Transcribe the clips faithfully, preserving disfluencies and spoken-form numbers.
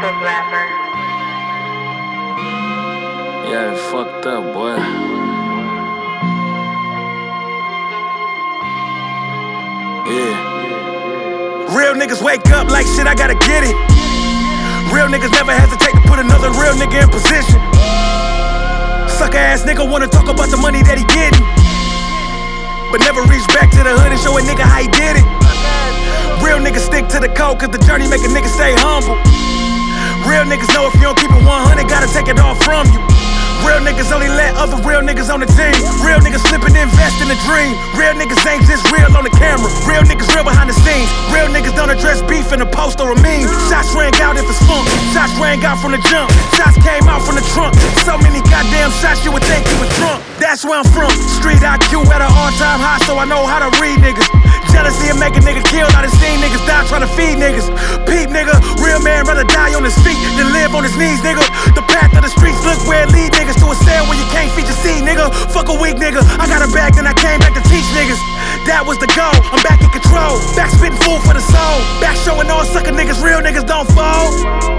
up, rapper. Yeah, it's fucked up, boy. Yeah. Real niggas wake up like shit, I gotta get it. Real niggas never hesitate to put another real nigga in position. Sucker ass nigga wanna talk about the money that he getting, but never reach back to the hood and show a nigga how he did it. Real niggas stick to the code, cause the journey make a nigga stay humble. Real niggas know if you don't keep it one hundred, gotta take it all from you. Real niggas only let other real niggas on the team. Real niggas slip and invest in the dream. Real niggas ain't just real on the camera. Real niggas real behind the scenes. Real niggas don't address beef in a post or a meme. Shots rang out if it's funk. Shots rang out from the jump. Shots came out from the trunk. So many goddamn shots you would think you was drunk. That's where I'm from. Street I Q at an all-time high, so I know how to read niggas. Jealousy and make a nigga kill. I done seen niggas die trying to feed niggas. Peep nigga, real man rather die on his feet than live on his knees, nigga. The path of the streets look where it lead niggas to a cell where you can't feature see, nigga. Fuck a weak nigga. I got a bag, then I came back to teach niggas. That was the goal. I'm back in control. Back spitting food for the soul. Back showing all sucker niggas, real niggas don't fold.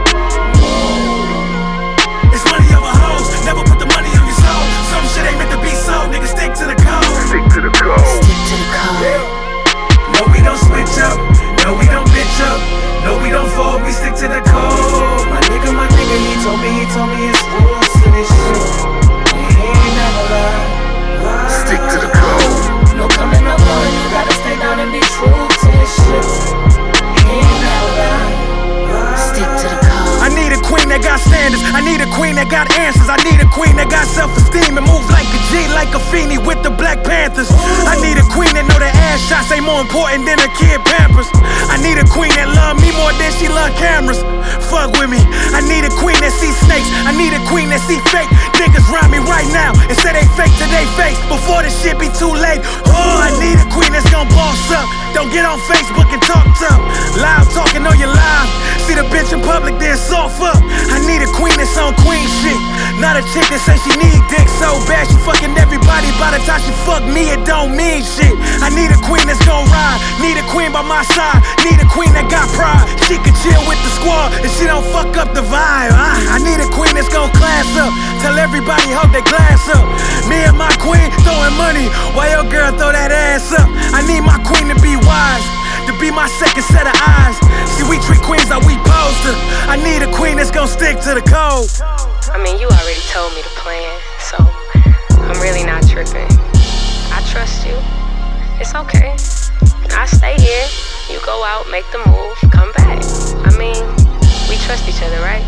It's money over hoes. Never put the money on your soul. Some shit ain't meant to be sold. Niggas stick to the code. Stick to the code. Stick to the code. No, we don't switch up. No, we don't bitch up. No, we don't fold. We stick to the code. My nigga, my nigga, he told me, he told me it's rules to this shit. He ain't never lie. lie. Stick to the code. No coming up on you, gotta stay down and be true to this shit. He ain't never lie. Stick to the code. I need a queen that got standards. I need a queen that got answers. I need a queen that got self-esteem and move like a G, like a Feeny with the Black Panthers. I need a queen that know that ass shots ain't more important than a kid Pampers. I need a queen that love me more than she love cameras. Fuck with me. I need a queen that see snakes. I need a queen that see fake niggas round me right now and say they fake to they face before this shit be too late. Oh, I need a queen that's gon' boss up. Don't get on Facebook and talk tough. Loud talking on your live. See the bitch in public, then soft up. I need a queen that's on queen shit. Not a chick that say she need dick so bad she fucking everybody. By the time she fuck me, it don't mean shit. I need a queen that's gon' ride. Need a queen by my side. Need a queen that got pride. She can chill with the squad and she don't fuck up the vibe. I, I need a queen that's gon' class up. Tell everybody hold their glass up. Me and my queen throwing money while your girl throw that ass up. I need my queen to be wise, to be my second set of eyes. See, we treat queens like we supposed to. I need a queen that's gon' stick to the code. I mean, you already told me the plan, so I'm really not tripping. I trust you. It's okay. I stay here. You go out, make the move, come back. I mean, we trust each other, right?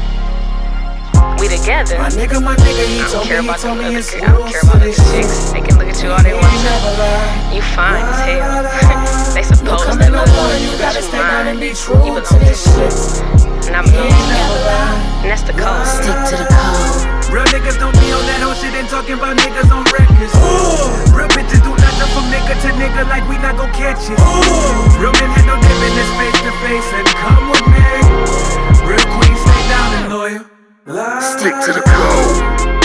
We together. My nigga, my nigga, he I told don't care me, he about told them me other it's girls. I don't care about other chicks. They can look at you all they want to. You fine as hell. They supposed to love you, You but gotta you stay down and mine. be true You to belong this to me. shit. And I'm going to. And that's the code. Stick to the code. Real niggas don't be on that whole shit and talking about niggas on records. Real bitches do nothing from nigga to nigga like we not gon' catch it. Real men had no dip in this face to face and come with me. Real queen stay down and loyal. Stick to the code.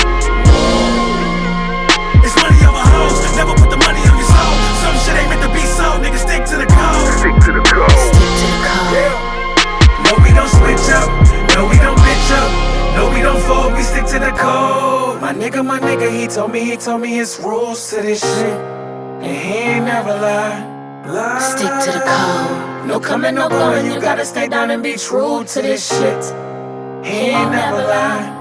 It's money over hoes. Never put the money on your soul. Some shit ain't meant to be sold. Nigga stick to the code. Stick to the code. Stick to the code. No, we don't switch up. No, we don't bitch up. No, we don't fold. We stick to the code. My nigga, my nigga, he told me, he told me it's rules to this shit. And he ain't never lied. Lie. Stick to the code. No coming, no going. You gotta stay down and be true to this shit. He ain't never lied.